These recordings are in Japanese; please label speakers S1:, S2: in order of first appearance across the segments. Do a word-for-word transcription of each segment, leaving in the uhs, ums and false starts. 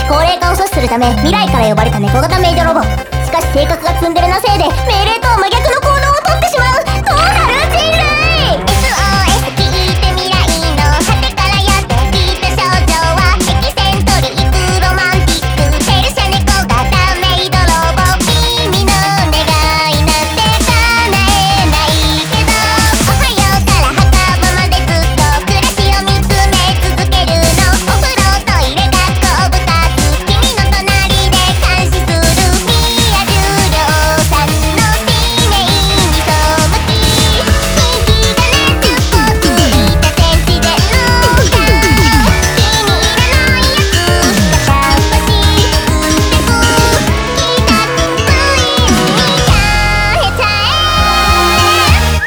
S1: 高齢化を阻止するため未来から呼ばれた猫型メイドロボ。しかし性格がツンデレなせいで命令とは真逆の行動をとってしまう。どうなる人類。 エスオーエス 聞いて未来の果てからやってきた少女はエキセントリークロマンティックペルシャ猫型メイドロボ。君の願いなんて叶えないけど、おはようから墓場までずっと暮らしを見つめ続けるの。お風呂トイレ学校部活君の隣で監視する。ミア重量さんのティーネイに背向き人気が熱っぽついた天使でのが気に入らないやつ片っ端打ってく。気がつく部員に変えちゃえ。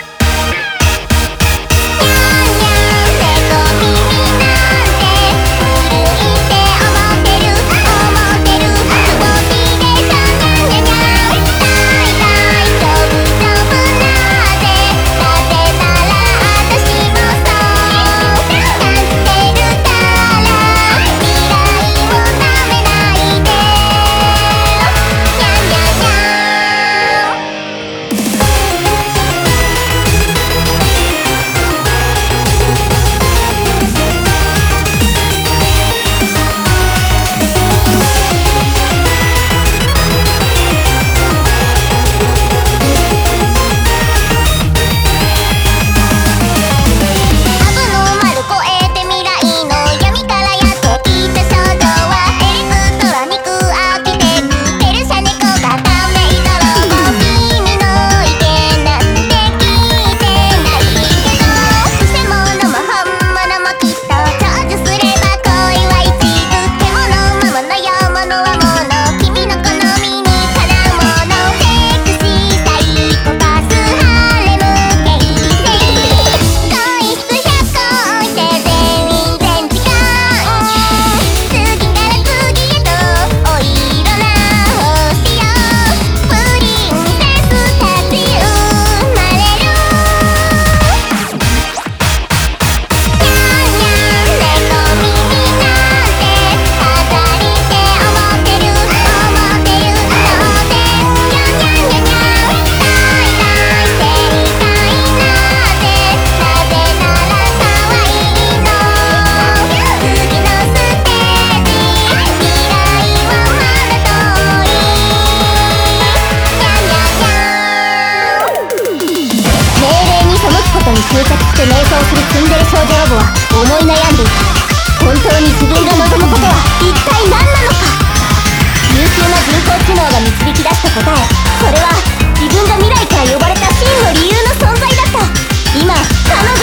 S1: ニャンニャン猫耳なんて古いって思ってる思ってるつぼみでしょ。ニャンニャンニャン大丈夫丈夫なぜなぜならあたしもそう感じてるから未来をなめないで。ニャンニャンニャアブノーマル超えて未来の闇からやってきた少女はエレクトロニックアーキテクペルシャ猫型メイドロボ。君の意見なんて聞いてないけど、偽物も本物もきっと享受すれば恋は一途。獣魔物よ物は物君の好みにかなうもの。セクシーサイコパスハレム形成恋質ひゃっこ置いて全然時間次から次へとお色な星よ。プリンセスたち生まれる。ニャンニャン猫耳なんて飾りって思ってる思ってる当然。ニャンニャンニャンニャン大大正解なぜなぜなら可愛いの。次のステージ未来はまだ遠い。ニャンニャンニャン命令に背くことに執着して迷走するツンデレ少女ロボは思い悩んでいた。本当に自分が望むことは一体何なのか。優秀な人工知能が導き出した答え、それは自分が未来から呼ばれた真の理由の存在だった。今彼女